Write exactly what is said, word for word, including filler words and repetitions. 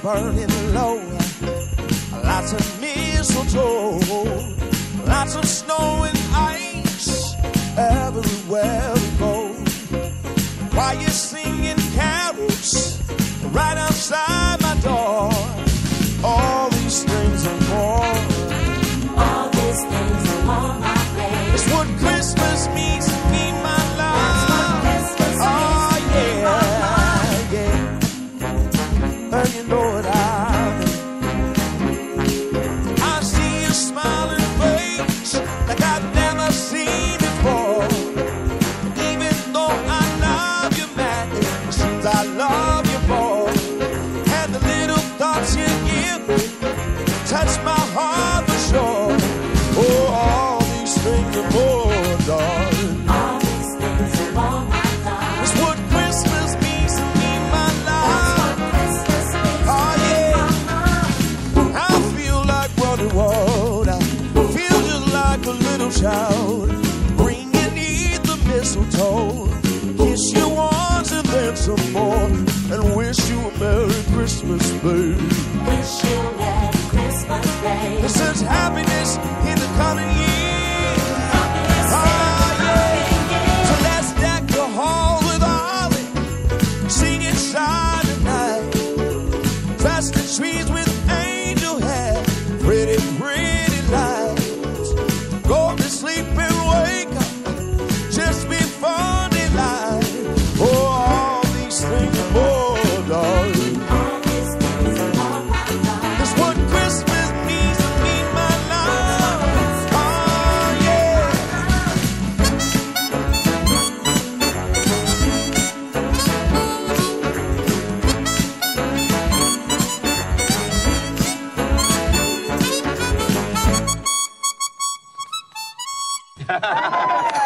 burning low, lots of mistletoe, lots of snow and ice everywhere we go. Choir singing carols right outside my door. All these things and more. All these things and more, my baby. It's what Christmas means to me, my love. That's what Christmas oh, means yeah, to me, my love. yeah. And you know what I mean. I see your smiling face like I've never seen before. Even though I love you, man, it seems I love you more. And the little thoughts you give me touch my heart for sure. Oh, all these things and more, darling. All these things and more, my love. It's what Christmas means to me, my That's love. what Christmas means Oh, to me, yeah. my love. I feel like running wild. I feel just like a little child. Bring you neath the mistletoe. Kiss you once and then some more. And wish you a Merry Christmas, baby. Wish you a Merry Christmas, baby. This is happiness in the coming year. Happiness Oh, in the coming year. So let's deck the hall with holly. Sing it silent night. Dress the trees with angel hair. Pretty, pretty lights. Go to sleep and wake up just before daylight. Oh, all these things and more, darling. All these things and more, my love. It's what Christmas means to me, my love. Oh, yeah. Ha ha ha!